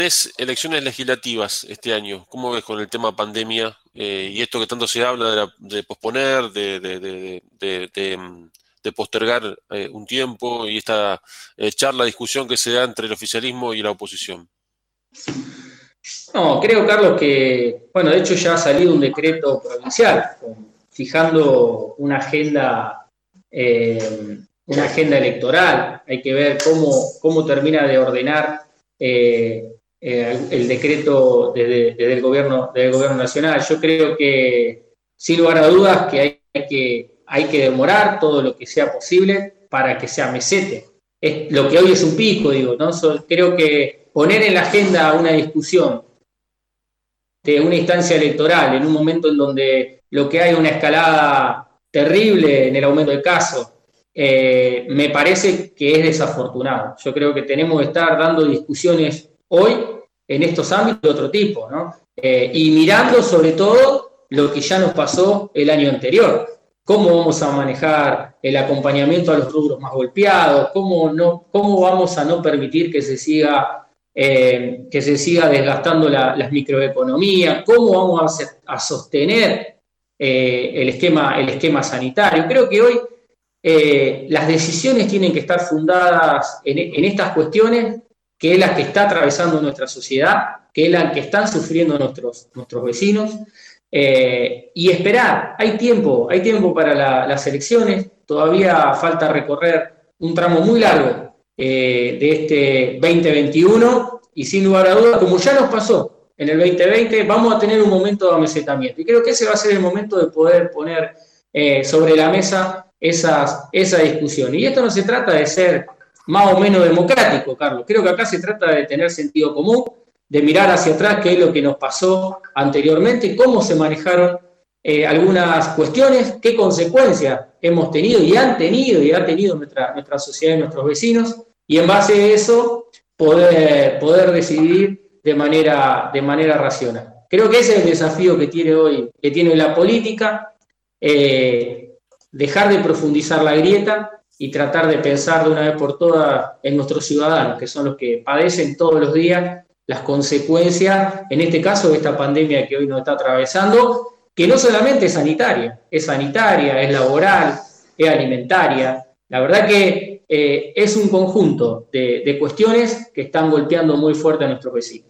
Tenés elecciones legislativas este año. ¿Cómo ves con el tema pandemia y esto que tanto se habla de posponer, de postergar un tiempo y esta charla, discusión que se da entre el oficialismo y la oposición? No, creo, Carlos, que, bueno, de hecho ya ha salido un decreto provincial fijando una agenda electoral. Hay que ver cómo termina de ordenar el decreto desde el gobierno nacional. Yo creo que, sin lugar a dudas, que hay que demorar todo lo que sea posible para que sea mesete. Lo que hoy es un pico, digo, ¿no? Creo que poner en la agenda una discusión de una instancia electoral en un momento en donde lo que hay es una escalada terrible en el aumento de casos, me parece que es desafortunado. Yo creo que tenemos que estar dando discusiones hoy en estos ámbitos de otro tipo, ¿no? Y mirando sobre todo lo que ya nos pasó el año anterior. ¿Cómo vamos a manejar el acompañamiento a los rubros más golpeados? ¿Cómo vamos a no permitir que se siga desgastando las microeconomías? ¿Cómo vamos a sostener el esquema sanitario? Creo que hoy las decisiones tienen que estar fundadas en estas cuestiones, que es la que está atravesando nuestra sociedad, que es la que están sufriendo nuestros vecinos, y esperar. Hay tiempo para las elecciones, todavía falta recorrer un tramo muy largo de este 2021, y sin lugar a dudas, como ya nos pasó en el 2020, vamos a tener un momento de amesetamiento. Y creo que ese va a ser el momento de poder poner sobre la mesa esa discusión. Y esto no se trata de ser más o menos democrático, Carlos. Creo que acá se trata de tener sentido común, de mirar hacia atrás qué es lo que nos pasó anteriormente, cómo se manejaron algunas cuestiones, qué consecuencias hemos tenido y ha tenido nuestra sociedad y nuestros vecinos, y en base a eso poder decidir de manera racional. Creo que ese es el desafío que tiene la política, dejar de profundizar la grieta y tratar de pensar de una vez por todas en nuestros ciudadanos, que son los que padecen todos los días las consecuencias, en este caso, de esta pandemia que hoy nos está atravesando, que no solamente es sanitaria, es laboral, es alimentaria. La verdad que es un conjunto de cuestiones que están golpeando muy fuerte a nuestros vecinos.